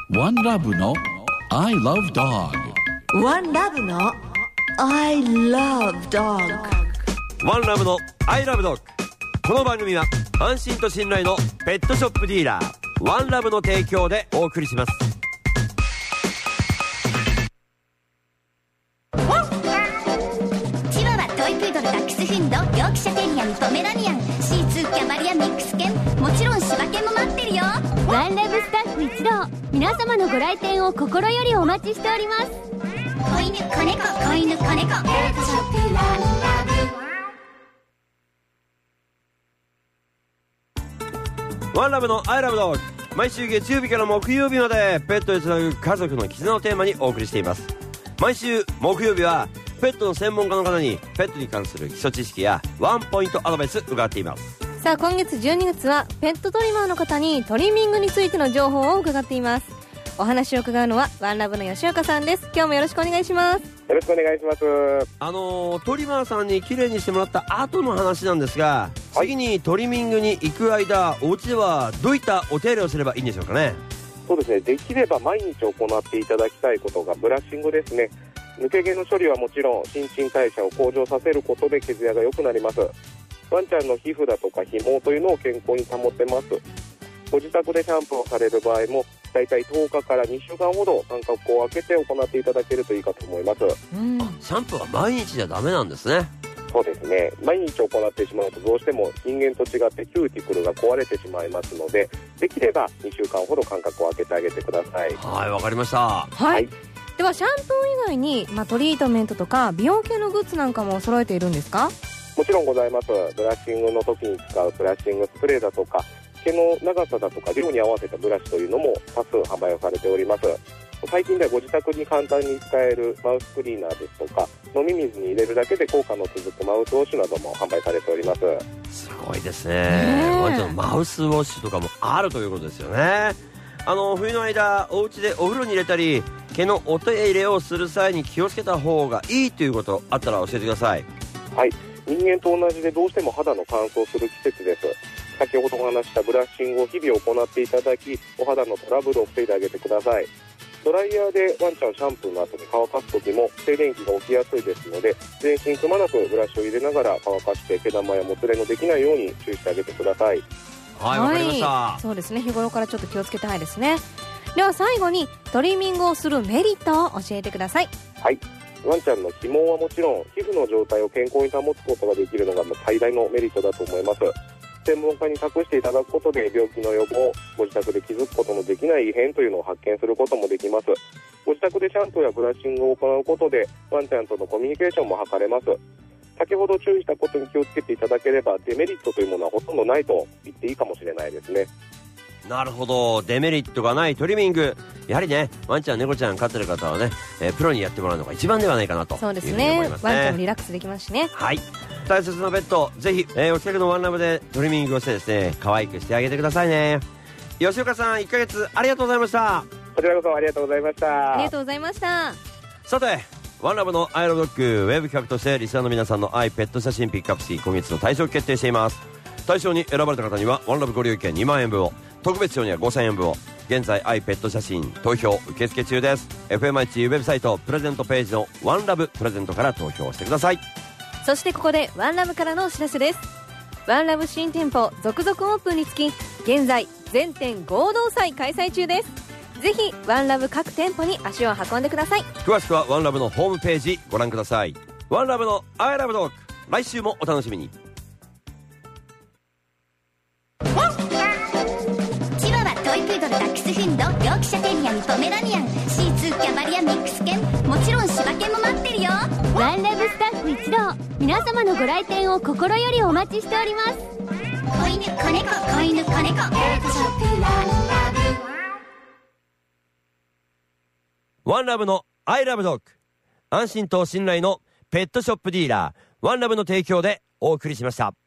ワンラブの I love dog。 ワンラブの I love dog。 ワンラブの I love dog。 この番組は安心と信頼のペットショップディーラーワンラブの提供でお送りします。 チワワ、トイプードル、ダックスフンド、ヨークシャテリアン、ポメラニアン、シーツー、キャバリア、ミックス犬、もちろん柴犬も待ってるよ。 ワンラブスタッフ一同、皆様のご来店を心よりお待ちしております。 子犬、子猫、子犬、子猫、ペットショップワンラブ。ワンラブの I love dog。 毎週月曜日から木曜日までペットでつなぐ家族の絆をテーマにお送りしています。毎週木曜日はペットの専門家の方にペットに関する基礎知識やワンポイントアドバイス伺っています。 さあ、今月12月はペットトリマーの方にトリミングについての情報を伺っています。お話を伺うのはワンラブの吉岡さんです。今日もよろしくお願いします。 よろしくお願いします。 トリマーさんに綺麗にしてもらった後の話なんですが、次にトリミングに行く間、お家ではどういったお手入れをすればいいんでしょうかね。 そうですね、できれば毎日行っていただきたいことがブラッシングですね。抜け毛の処理はもちろん新陳代謝を向上させることで毛艶が良くなります。ワンちゃんの皮膚だとか紐というのを健康に保ってます。ご自宅でシャンプーをされる場合もだいたい10日から2週間ほど間隔を空けて行っていただけるといいかと思います。 シャンプーは毎日じゃダメなんですね。 そうですね、毎日行ってしまうとどうしても人間と違ってキューティクルが壊れてしまいますので、できれば2週間ほど間隔を空けてあげてください。 はい、わかりました。 はい、ではシャンプー以外に、トリートメントとか美容系のグッズなんかも揃えているんですか？ もちろんございます。ブラッシングの時に使うブラッシングスプレーだとか毛の長さだとか量に合わせたブラシというのも多数販売をされております。最近ではご自宅に簡単に使えるマウスクリーナーですとか飲み水に入れるだけで効果の続くマウスウォッシュなども販売されております。 すごいですね。マウスウォッシュとかもあるということですよね。冬の間お家でお風呂に入れたり毛のお手入れをする際に気をつけた方がいいということあったら教えてください。 はい、人間と同じでどうしても肌の乾燥する季節です。先ほどお話したブラッシングを日々行っていただき、お肌のトラブルを防いであげてください。ドライヤーでワンちゃんシャンプーの後に乾かす時も静電気が起きやすいですので、全身くまなくブラシを入れながら乾かして毛玉やもつれのできないように注意してあげてください。 はい、わかりました。 そうですね、日頃からちょっと気をつけたいですね。では最後にトリミングをするメリットを教えてください。 はい、ワンちゃんの起毛はもちろん皮膚の状態を健康に保つことができるのが最大のメリットだと思います。専門家に託していただくことで病気の予防、ご自宅で気づくことのできない異変というのを発見することもできます。ご自宅でシャンプーやブラッシングを行うことでワンちゃんとのコミュニケーションも図れます。先ほど注意したことに気をつけていただければデメリットというものはほとんどないと言っていいかもしれないですね。 なるほど、デメリットがないトリミング、やはりね、ワンちゃん猫ちゃん飼ってる方はね、プロにやってもらうのが一番ではないかなというふうに思いますね。 そうですね、ワンちゃんもリラックスできますしね。 はい、大切なペットぜひ、お近くのワンラブでトリミングをしてですね、可愛くしてあげてくださいね。吉岡さん、1ヶ月ありがとうございました。 こちらこそありがとうございました。 ありがとうございました。 さて、ワンラブのアイロブドッグウェブ企画としてリスナーの皆さんの愛ペット写真ピックアップし、今月の対象決定しています。対象に選ばれた方にはワンラブご利用券2万円分を、特別賞には5000円分を。現在愛ペット写真投票受付中です。 FMIC ウェブサイトプレゼントページのワンラブプレゼントから投票してください。 そしてここでワンラブからのお知らせです。ワンラブ新店舗続々オープンにつき、現在全店合同祭開催中です。ぜひワンラブ各店舗に足を運んでください。 詳しくはワンラブのホームページご覧ください。ワンラブの I love dog、 来週もお楽しみに。 チワワ、トイプードル、ダックスフンド、ヨークシャテリアン、ポメラニアン、シーツー、キャバリア、ミックス犬、もちろん柴犬も待ってるよ。 ワンラブスタッフ一同、皆様のご来店を心よりお待ちしております。 子犬、子猫、子犬、子猫、ペットショップワンラブ。 ワンラブの I love dog、 安心と信頼のペットショップディーラーワンラブの提供でお送りしました。